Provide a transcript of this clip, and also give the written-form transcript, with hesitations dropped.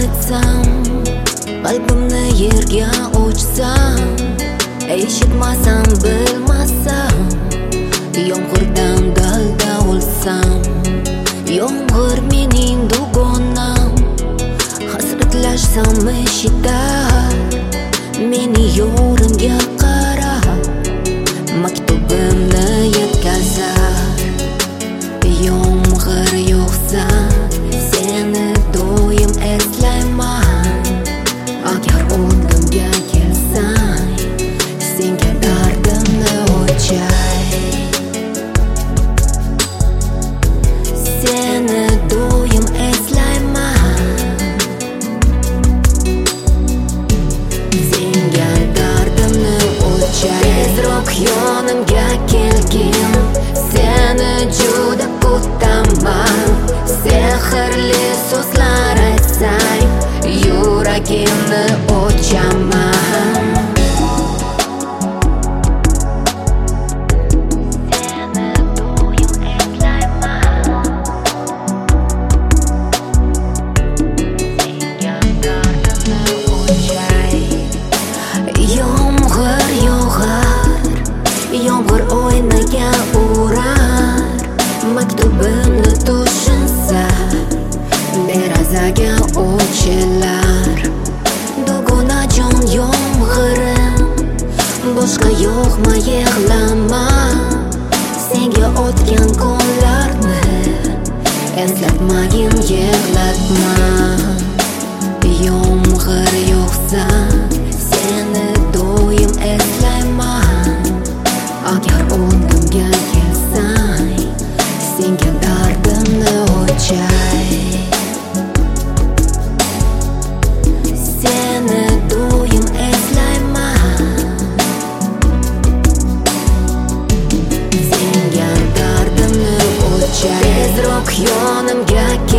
aytsam, qalbimni yerga ochsam, eshitmasam, bilmasam, yomg'irdan dalda olsam, yomg'ir mening dugonam, hasratlashsam eshitar meni yo'rimga qarab, maktubimni yetkazar. Yomg'ir yog'sa, seni doim eslayman. Agar oldimga kelsang, senga dardimni ochay. Seni doim eslayman. Senga dardimni ochay. Tezroq yonimga kelgin, seni juda kutaman. Sehrli so'zlar aytsang, yuragimni ochaman. Seni doim eslayman. Senga dardimni ochay. Yomg'ir yog'ar, yomg'ir oynaga urar, maktubimni to'shinsa, derazaga ochilar. Dugonajon yomg'irim, boshqa yo'qmi yig'lama. Senga o'tgan kunlarni eslatmagin, yig'latma. Yomg'ir yog'sa, seni doim eslayman. Agar oldimga kelsang, senga dardimni ochay. Seni doim eslayman. Senga dardimni ochay. Tezroq yonimga